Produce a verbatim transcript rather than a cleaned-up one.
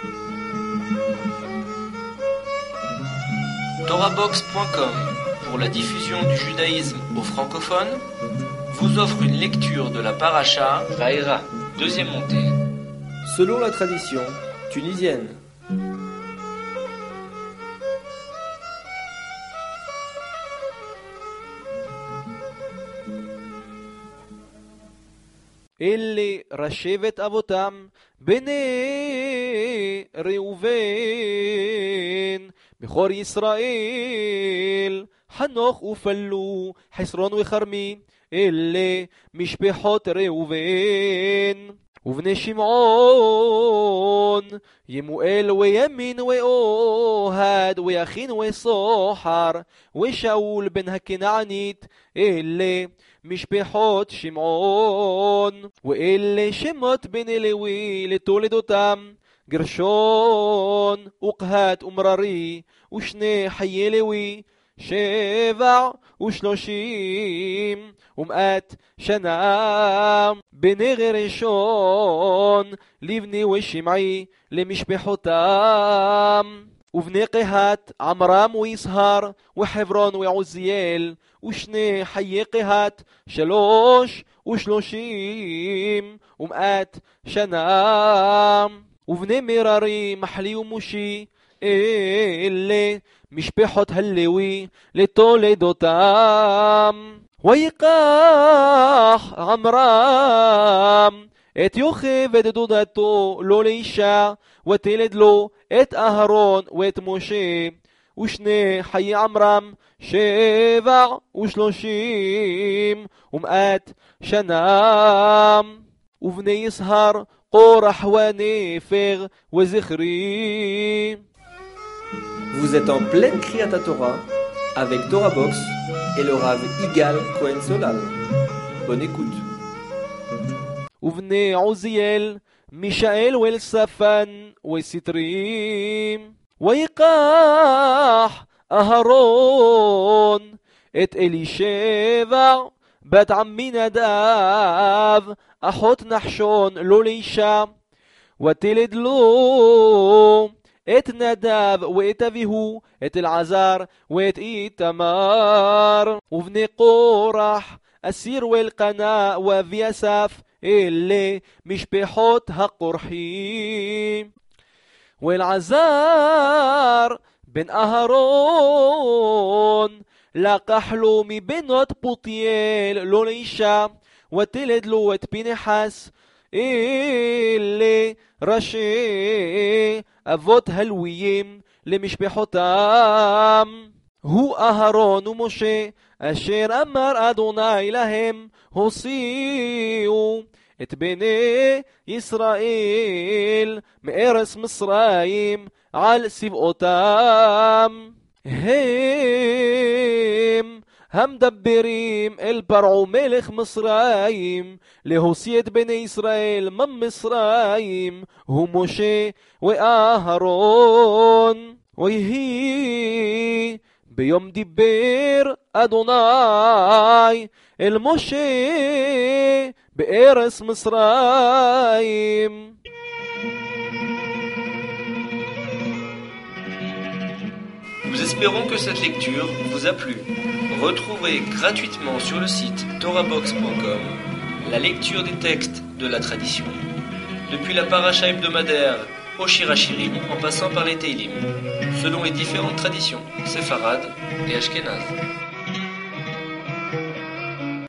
Torahbox point com, pour la diffusion du judaïsme aux francophones, vous offre une lecture de la paracha Vaïra, deuxième montée. Selon la tradition tunisienne. אלה רשבת אבותם בני ראובן בכור ישראל חנוך ופלו חסרון וחרמי אלה משפחות ראובן ובני שמעון ימואל וימין ואוהד ויכין וסוחר ושאול בן הכנענית אלה משפחות שמעון ואלה שמות בני לוי לתולדותם גרשון וקהת ומררי ושני חיי לוי שבע ושלושים ומאת שנה בני גרשון לבני ושמעי למשפחותם ובני קהת עמרם וישהר וחברון ועוזיאל ושני חיי קהת שלוש ושלושים ומאת שנה ובני מררי מחלי ומושי אלה משפחות הלוי לתולדותם ויקח עמרם את יוכבד דודתו לו לאישה ותלד לו את אהרון ואת משה ושני חיי עמרם שבע ושלושים ומאת שנה ובני ישהר קורח ונפר וזכרי. Vous êtes en pleine Kriyat Torah avec Torahbox et le Rav Igal Cohen Solal. Bonne écoute. ובני עוזיאל מישאל ואלספן וסטרים ויקח אהרון את אלישבע בת עמי נדב אחות נחשון לו לאישה ותלד לו את נדב ואת אביהו את אלעזר ואת איתמר ובני קורח אסיר ואלקנה ואבי אסף אלה משפחות הקורחים ואלעזר בן אהרון לקח לו מבנות פותיאל לו לאישה ותלד לו את פנחס אלה ראשי אבות הלוויים למשפחותם הוא אהרון ומשה אשר אמר אדוני להם הוציאו את בני ישראל מארץ מצרים על צבאותם הם המדברים אל פרעה מלך מצרים להוציא את בני ישראל ממצרים הוא משה ואהרון ויהי ביום דיבר אדוני אל משה בארץ מצרים. Nous espérons que cette lecture vous a plu. Retrouvez gratuitement sur le site torahbox point com la lecture des textes de la tradition, depuis la paracha hebdomadaire au Shirachirim en passant par les Teilim, selon les différentes traditions séfarades et ashkénazes.